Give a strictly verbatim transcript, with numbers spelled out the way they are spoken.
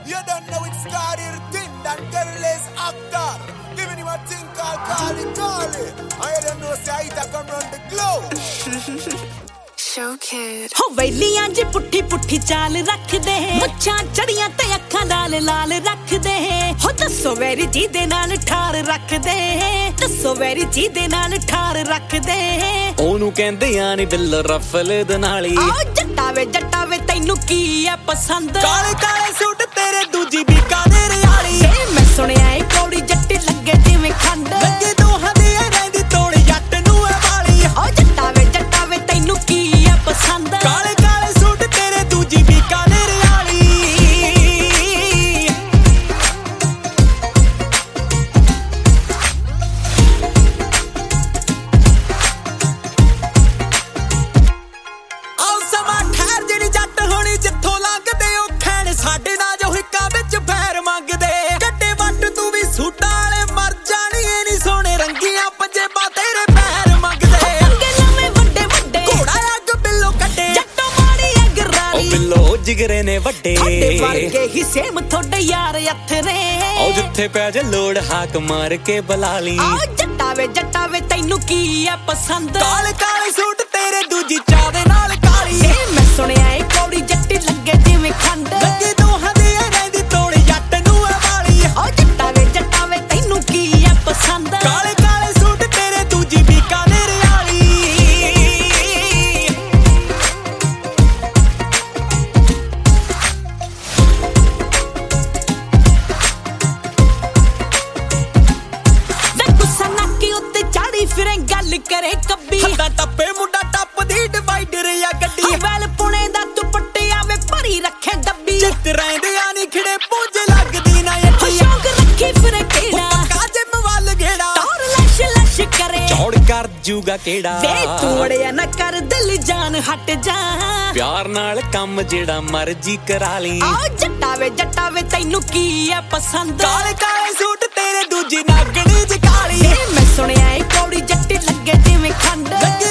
You don't know it's started thing that girl is actor. Giving him a thing called Call It Call It. I don't know say I come run the globe. Show kid. हो वैलियां जी पुट्ठी पुट्ठी चाल रख दे मुच्छां चढ़ियां ते अखां लाल लाल रख दे हो दसो vary जी दे नाल ठार रख दे दसो वैरी जी दे नाल ठार रख दे ओनू कहंदे आ नी दिल रफल दे नाली आ जट्टा वे जट्टा वे तैनू की है पसंद काले काले सूट तेरे दूजी भी काले रियाली ए मैं सुनिया ए कौड़ी जट्टी लगे जिवें खंड लगे दोहां दी रहंदी तोड़ जट नू ए वाली ओ जट्टा वे जट्टा वे तैनू की है पसंद काले काले सूट तेरे दूजी भी काले रियाली आओ समा ठहर जेड़ी जट होनी जिथों लंघदे ओ खैण साडे ना जो हिक्का विच पैर मंगदे गड्डे वट तू भी सूटां वाले मर जानी ए नी सोहणे रंगीਆਂ पंजेबां तेरे पैर मंगदे अंगे लम्मे वड्डे वड्डे घोड़ा अग बिल्लो कड्डे जट्टो मारी अगरारी ओ बिल्लो जिगरे ने वड्डे थोड़े वर्गे ही सेम थोड़े यार अथरे ओ जिथे पै जे लोड़ हाक मार के बुला ली आ जट्टा वे जट्टा वे तैनू की है पसंद काले काले सूट तेरे दूजी चाह दे नाल काली ए मैं सुनिया ए कौड़ी जट्टी लगे जिवें खंड लगे दोहां दी रहंदी तोड़ जट नू ए वाली ओ जट्टा वे जट्टा वे तैनू की है पसंद काले काले सूट तेरे दूजी भी काले रियाली वे गुस्सा नाकी उत्ते चाड़ी फिरें गल करे कब्बी हद्दां टप्पे मुंडा टप दी डिवाइडर या गड्डी वैल पुणे दा दुपट्टिया वे भरी रखे डब्बी चित रहंदे आ नी खिड़े पुंज लगदी ना हो यट्टी शौक रखी फिरे केड़ा पक्का जिम वाल घेड़ा और लश लश करे चौड़ कर जूगा केड़ा वे तू अड़िया ना कर दिल जान हट जा प्यार नाल काम जेड़ा मर्जी करा ली आ जट्टा वे जट्टा वे तैनू की है पसंद काले काले सूट तेरे दूजी नागणी च काली ए मैं सुनिया ए कौड़ी जट्टी लगे जिवें खंड लगे